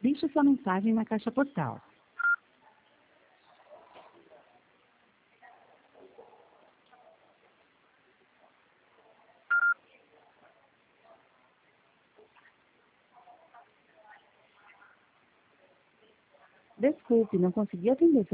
Deixe sua mensagem na caixa postal. Desculpe, não consegui atender.